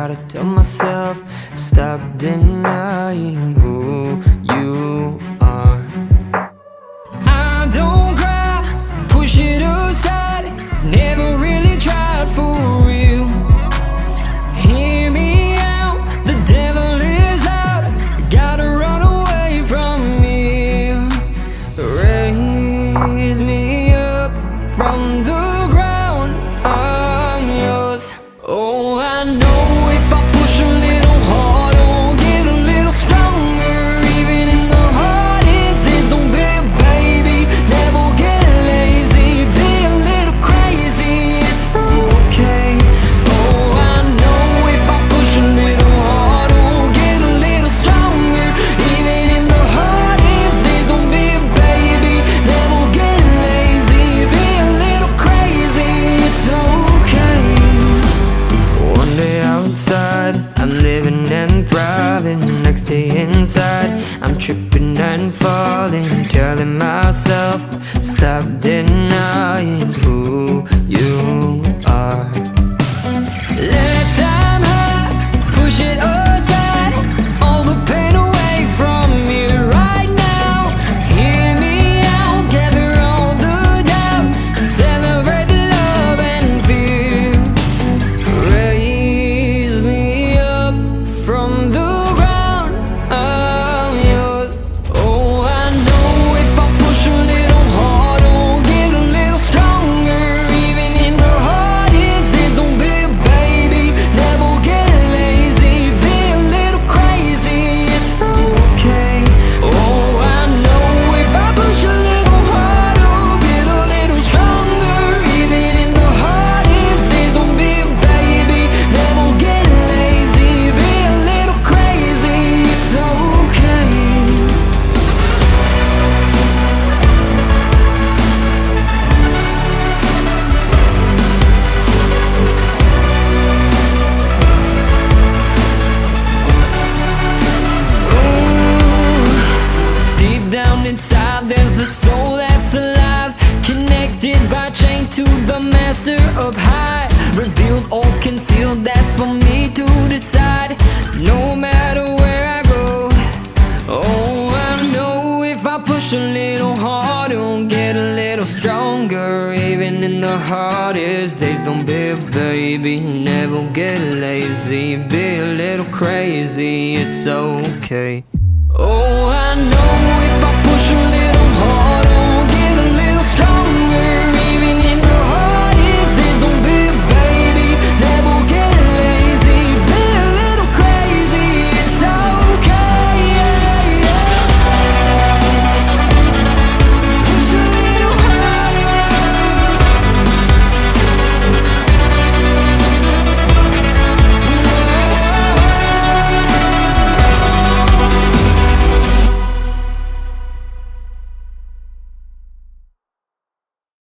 gotta tell myself, stop denying who you are. I don't cry, push it aside, never really tried for real. Hear me out, the devil is out, gotta run away from me. Raise me up from the ground, I'm yours. Oh, I know if I push a little harder, I'll get a little stronger. Even in the hardest days, don't be a baby, never get lazy, be a little crazy, it's okay. Oh, I know if I push a little harder, I'll get a little stronger. Even in the hardest days, don't be a baby, never get lazy, be a little crazy, it's okay. One day outside, I'm living and thriving. Next day inside, I'm tripping and falling, telling myself, stop denying who you are. Let's climb high, push it aside, all the pain away from me right now. Hear me out, gather all the doubt, celebrate the love and fear. Raise me up from the ground, I'm yours. Oh, I know if I push a little harder, I'll get a little stronger. Even in the hardest days, don't be a baby, never get lazy, be a little crazy, it's okay. Oh, I know if I push a little harder, I'll get a little stronger. Even in the hardest days, don't be a baby, never get lazy, be a little crazy, it's okay. Deep down inside, there's a soul that's alive, connected by chain to the master up high. Revealed or concealed, that's for me to decide. No matter where I go, oh, I know if I push a little harder, I'll get a little stronger. Even in the hardest days, don't be a baby, never get lazy, be a little crazy, it's okay. Oh,